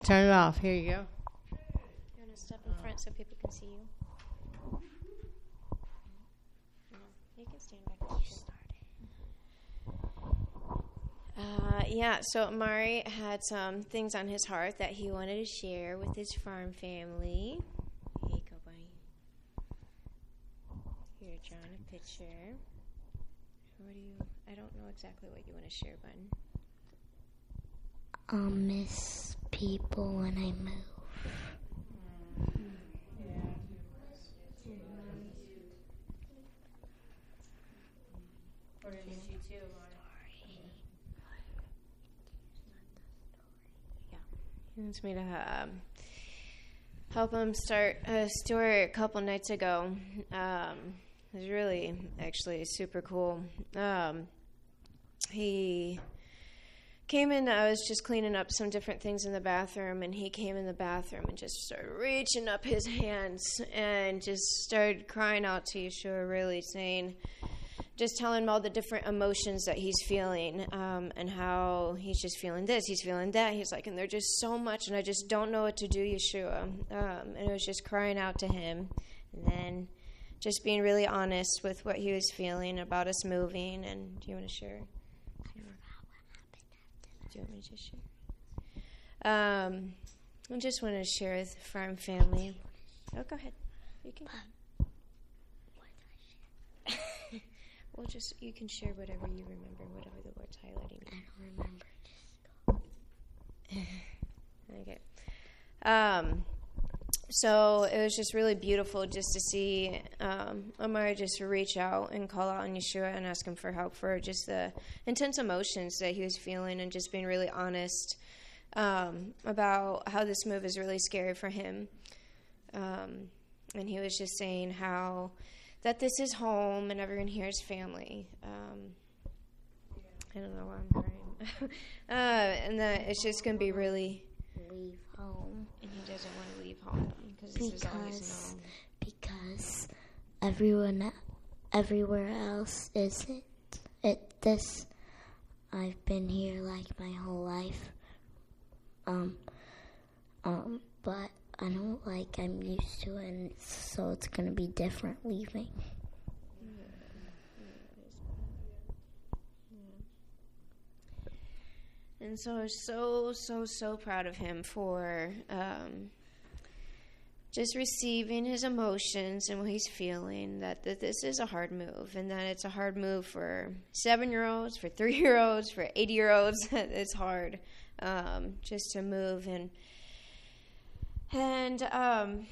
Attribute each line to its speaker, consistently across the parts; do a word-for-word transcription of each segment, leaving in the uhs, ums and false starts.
Speaker 1: Turn it off. Here you go.
Speaker 2: You want to step in front so people can see you? No, you can stand back there. Uh, yeah, so Amari had some things on his heart that he wanted to share with his farm family. Here you go, buddy. You're drawing a picture. What do you... I don't know exactly what you want to share, bud.
Speaker 3: I'll miss people when I move.
Speaker 2: Or did you too, Yeah. He wants me to um, help him start a story a couple nights ago. Um, it was really, actually, super cool. Um, he... came in, I was just cleaning up some different things in the bathroom, and he came in the bathroom and just started reaching up his hands and just started crying out to Yeshua, really saying, just telling him all the different emotions that he's feeling, um, and how he's just feeling this, he's feeling that. He's like, and they're just so much, and I just don't know what to do, Yeshua. Um, and it was just crying out to him, and then just being really honest with what he was feeling about us moving. And do you want to share? Do you want me to just share? Um, I just want to share with the farm family. Oh, go ahead. You can. Well, just you can share whatever you remember, whatever the Lord's highlighting.
Speaker 3: I don't remember.
Speaker 2: Okay. Um. So it was just really beautiful just to see um, Amari just reach out and call out on Yeshua and ask him for help for just the intense emotions that he was feeling, and just being really honest um, about how this move is really scary for him. Um, and he was just saying how that this is home and everyone here is family. Um, I don't know why I'm crying. uh, and that it's just going to be really...
Speaker 3: Leave home.
Speaker 2: And he doesn't want to leave home because this is all he's known.
Speaker 3: Because everyone, everywhere else isn't. It this. I've been here like my whole life. Um, um, but I don't like. I'm used to it, and so it's gonna be different leaving.
Speaker 2: And so I was so, so, so proud of him for um, just receiving his emotions and what he's feeling, that, that this is a hard move, and that it's a hard move for seven-year-olds, for three-year-olds, for eighty-year-olds. It's hard um, just to move. And, and um,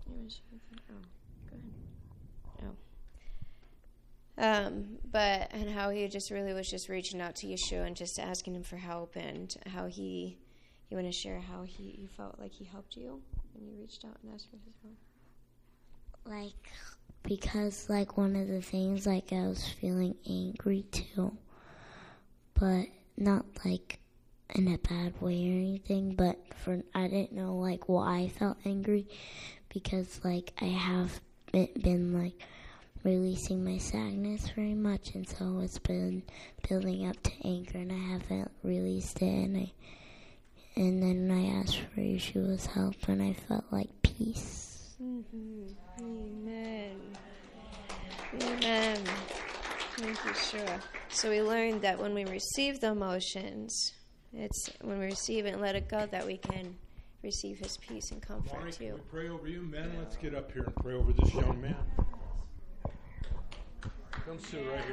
Speaker 2: Um, but, and how he just really was just reaching out to Yeshua and just asking him for help, and how he, you want to share how he, you felt like he helped you when you reached out and asked for his help?
Speaker 3: Like, because, like, one of the things, like, I was feeling angry, too. But not, like, in a bad way or anything, but for, I didn't know, like, why I felt angry, because, like, I have been, been like, releasing my sadness very much, and so it's been building up to anger, and I haven't released it, and I, and then I asked for Yeshua's help, and I felt like peace.
Speaker 2: Mm-hmm. Amen. Amen. Thank you, Yeshua. So we learned that when we receive the emotions, it's when we receive it and let it go that we can receive his peace and comfort,
Speaker 4: Marty,
Speaker 2: too.
Speaker 4: can we pray over you, men? Let's get up here and pray over this young man. Come sit right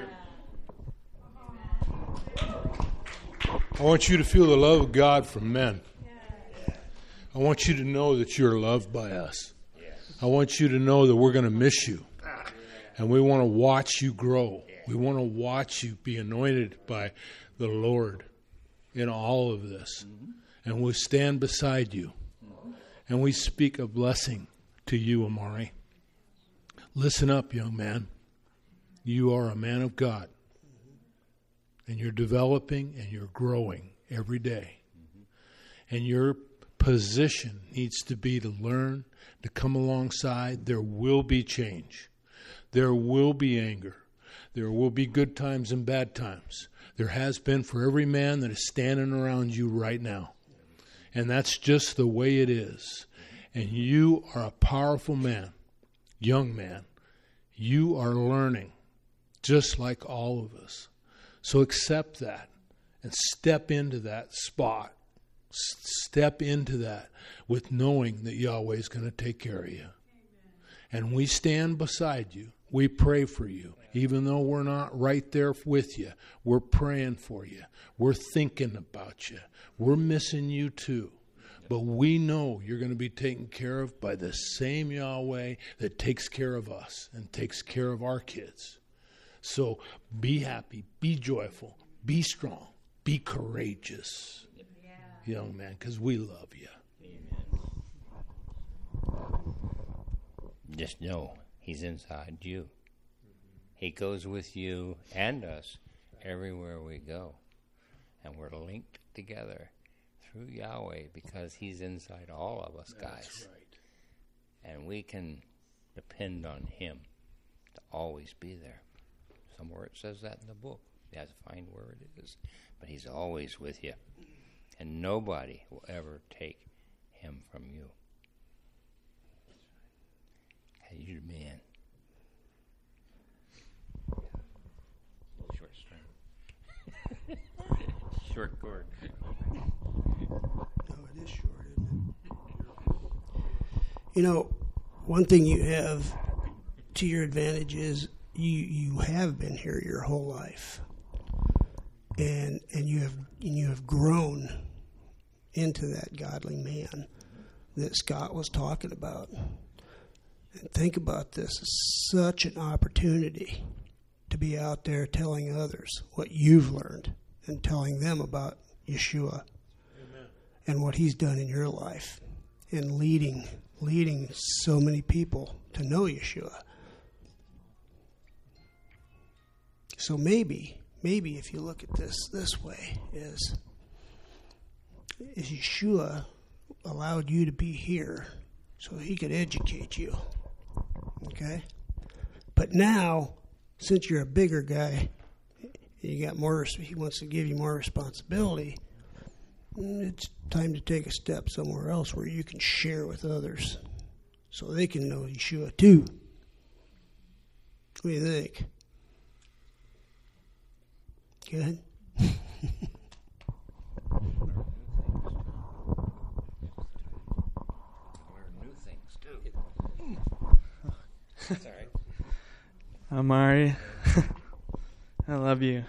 Speaker 4: here. I want you to feel the love of God from men. I want you to know that you're loved by us. I want you to know that we're going to miss you. And we want to watch you grow. We want to watch you be anointed by the Lord in all of this. And we'll stand beside you. And we speak a blessing to you, Amari. Listen up, young man. You are a man of God, and you're developing and you're growing every day. Mm-hmm. And your position needs to be to learn, to come alongside. There will be change. There will be anger. There will be good times and bad times. There has been for every man that is standing around you right now. And that's just the way it is. And you are a powerful man, young man. You are learning just like all of us. So accept that and step into that spot. S- step into that with knowing that Yahweh is going to take care of you. And we stand beside you. We pray for you. Even though we're not right there with you, we're praying for you. We're thinking about you. We're missing you too. But we know you're going to be taken care of by the same Yahweh that takes care of us and takes care of our kids. So be happy, be joyful, be strong, be courageous, yeah. young man, because we love you.
Speaker 1: Amen. Just know he's inside you. He goes with you and us everywhere we go. And we're linked together through Yahweh because he's inside all of us, guys.
Speaker 4: That's right.
Speaker 1: And we can depend on him to always be there. Somewhere it says that in the book. You have to find where it is. But he's always with you. And nobody will ever take him from you. Hey, you're the man. Short string. Short cord.
Speaker 5: No, it is short, isn't it? You know, one thing you have to your advantage is you you have been here your whole life, and and you have and you have grown into that godly man that Scott was talking about. And think about this: it's such an opportunity to be out there telling others what you've learned and telling them about Yeshua. Amen. And what he's done in your life, and leading leading so many people to know Yeshua. So maybe, maybe if you look at this this way, is, is Yeshua allowed you to be here so he could educate you, okay? But now, since you're a bigger guy, you got more. He wants to give you more responsibility. It's time to take a step somewhere else where you can share with others, so they can know Yeshua too. What do you think? Good.
Speaker 1: Sorry.
Speaker 6: Amari, I love you.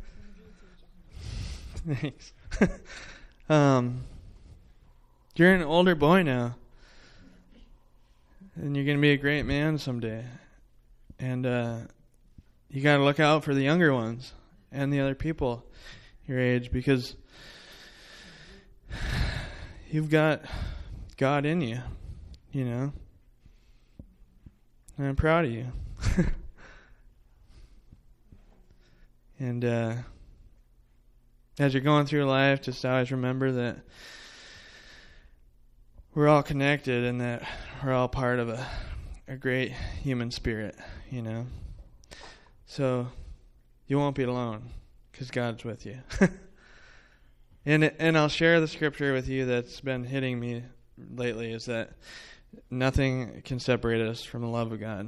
Speaker 6: Thanks. um, you're an older boy now, and you're going to be a great man someday. And uh, you got to look out for the younger ones and the other people your age, because you've got God in you, you know. And I'm proud of you. And uh, as you're going through life, just always remember that we're all connected and that we're all part of a, a great human spirit, you know. So you won't be alone because God's with you. and and I'll share the scripture with you that's been hitting me lately, is that nothing can separate us from the love of God.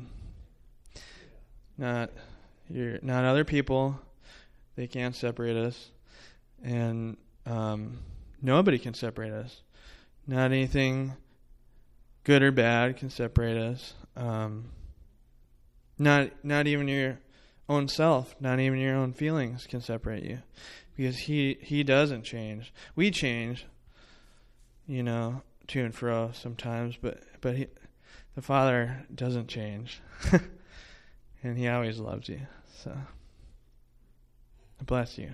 Speaker 6: Not your, not other people. They can't separate us. And um, nobody can separate us. Not anything good or bad can separate us. Um, not not even your own self, not even your own feelings can separate you. Because he, he doesn't change. We change, you know, to and fro sometimes, but but he, the Father doesn't change. And he always loves you. So bless you.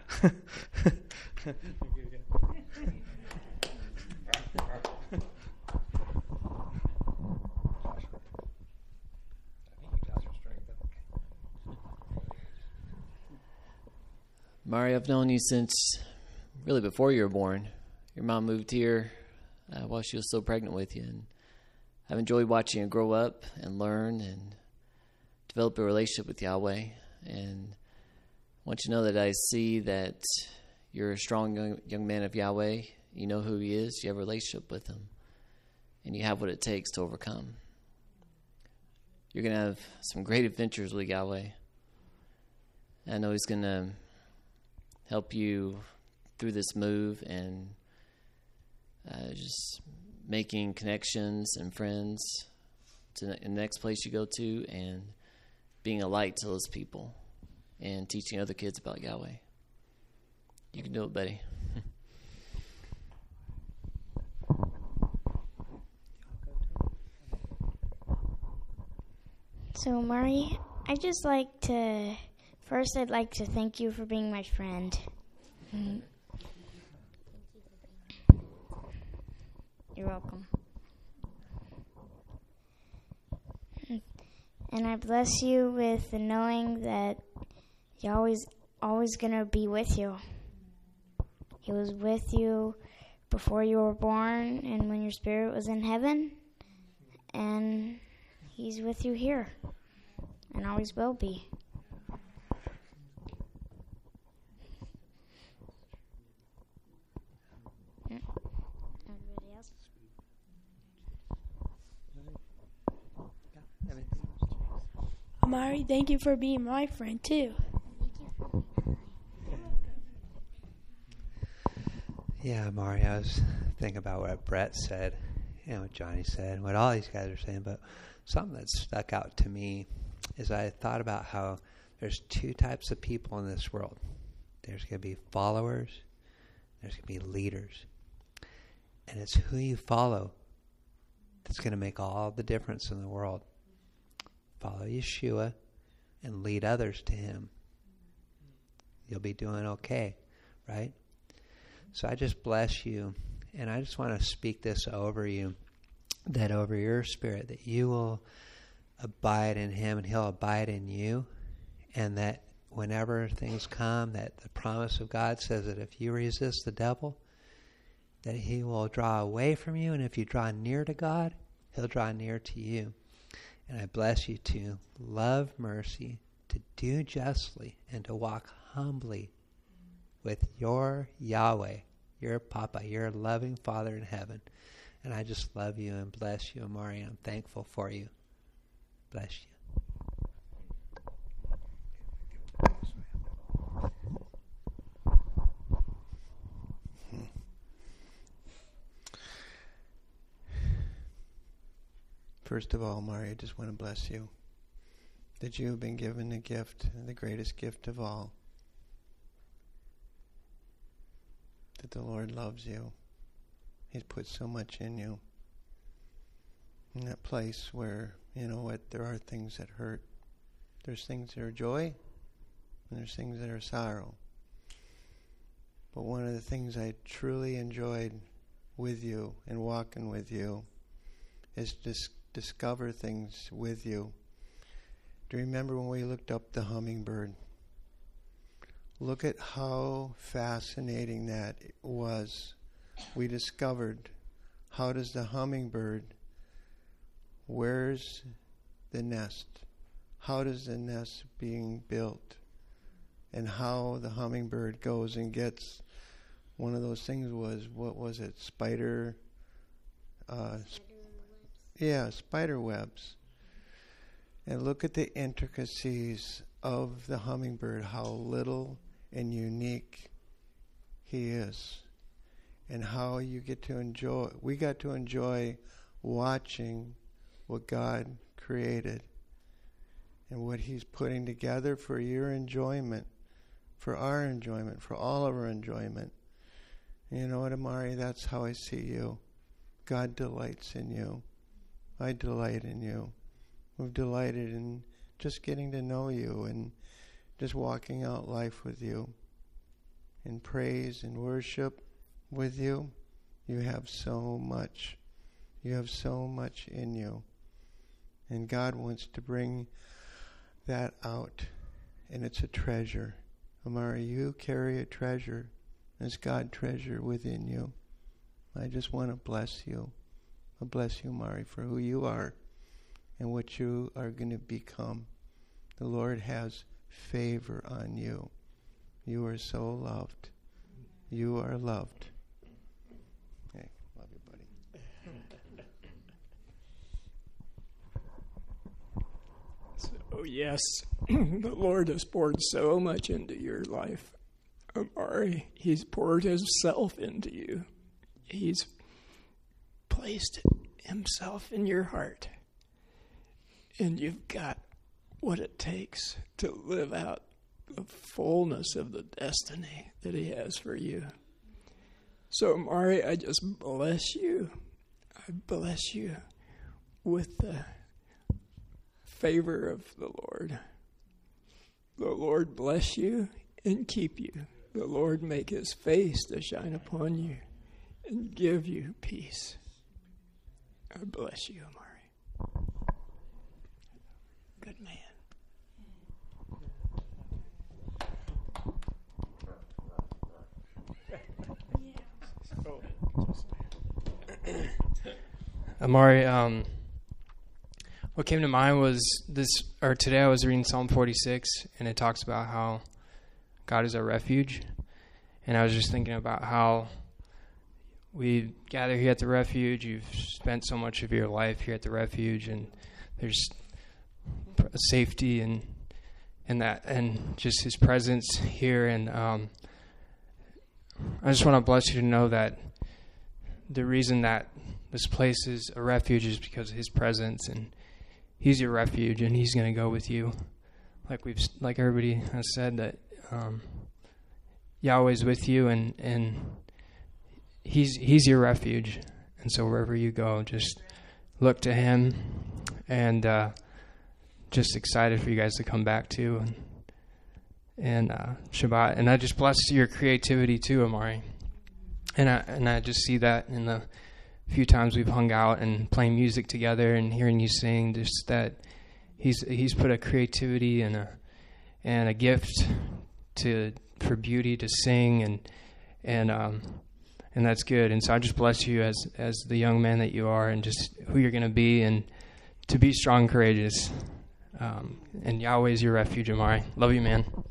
Speaker 7: Mari, I've known you since really before you were born. Your mom moved here uh, while she was still pregnant with you, and I've enjoyed watching you grow up and learn and develop a relationship with Yahweh. And I want you to know that I see that you're a strong young, young man of Yahweh. You know who he is. You have a relationship with him. And you have what it takes to overcome. You're going to have some great adventures with Yahweh. I know he's going to help you through this move and uh, just making connections and friends to the next place you go to, and being a light to those people and teaching other kids about Yahweh. You can do it, buddy.
Speaker 3: So, Mari, I'd just like to, first I'd like to thank you for being my friend. Mm-hmm. You're welcome. And I bless you with the knowing that you're always, always going to be with you. He was with you before you were born and when your spirit was in heaven. And he's with you here and always will be. Everybody else?
Speaker 8: Amari, thank you for being my friend too.
Speaker 9: Yeah, Amari, I was thinking about what Brett said, you know, what Johnny said, what all these guys are saying, but something that stuck out to me is I thought about how there's two types of people in this world. There's going to be followers, there's going to be leaders. And it's who you follow that's going to make all the difference in the world. Follow Yeshua and lead others to him. You'll be doing okay, right? So I just bless you, and I just want to speak this over you, that over your spirit, that you will abide in him and he'll abide in you, and that whenever things come, that the promise of God says that if you resist the devil, that he will draw away from you, and if you draw near to God, he'll draw near to you. And I bless you to love mercy, to do justly, and to walk humbly with your Yahweh, your Papa, your loving Father in heaven. And I just love you and bless you, Amari. I'm thankful for you. Bless you.
Speaker 10: First of all, Mari, I just want to bless you that you have been given the gift, the greatest gift of all, that the Lord loves you. He's put so much in you. In that place where, you know what, there are things that hurt. There's things that are joy, and there's things that are sorrow. But one of the things I truly enjoyed with you and walking with you is just discover things with you. Do you remember when we looked up the hummingbird? Look at how fascinating that was. We discovered, how does the hummingbird, where's the nest? How does the nest being built? And how the hummingbird goes and gets, one of those things was, what was it, spider, uh, sp- yeah, spider webs. And look at the intricacies of the hummingbird, how little and unique he is. And how you get to enjoy, we got to enjoy watching what God created and what he's putting together for your enjoyment, for our enjoyment, for all of our enjoyment. And you know what, Amari, that's how I see you. God delights in you. I delight in you. We've delighted in just getting to know you and just walking out life with you. In praise and worship with you. You have so much. You have so much in you. And God wants to bring that out. And it's a treasure. Amari, you carry a treasure. There's God treasure within you. I just want to bless you. I bless you, Amari, for who you are and what you are going to become. The Lord has favor on you. You are so loved. You are loved.
Speaker 11: Oh, yes. The Lord has poured so much into your life, Amari. He's poured himself into you. He's placed himself in your heart. And you've got what it takes to live out the fullness of the destiny that he has for you. So, Amari, I just bless you. I bless you with the favor of the Lord. The Lord bless you and keep you. The Lord make his face to shine upon you and give you peace. I bless you, Amari. Good man.
Speaker 12: Amari, um, what came to mind was this, or today I was reading Psalm forty-six, and it talks about how God is our refuge. And I was just thinking about how we gather here at the refuge. You've spent so much of your life here at the refuge, and there's safety and and that, and just his presence here. And um, I just want to bless you to know that the reason that this place is a refuge is because of his presence, and he's your refuge, and he's going to go with you. Like we've, like everybody has said, that um, Yahweh's with you, and, and he's he's your refuge. And so wherever you go, just look to him, and uh, just excited for you guys to come back to and and uh, Shabbat. And I just bless your creativity too, Amari. And I and I just see that in the few times we've hung out and playing music together and hearing you sing, just that he's he's put a creativity and a and a gift to for beauty to sing, and and um and that's good. And so I just bless you as as the young man that you are, and just who you're going to be, and to be strong and courageous. Um, and Yahweh is your refuge, Amari. Love you, man.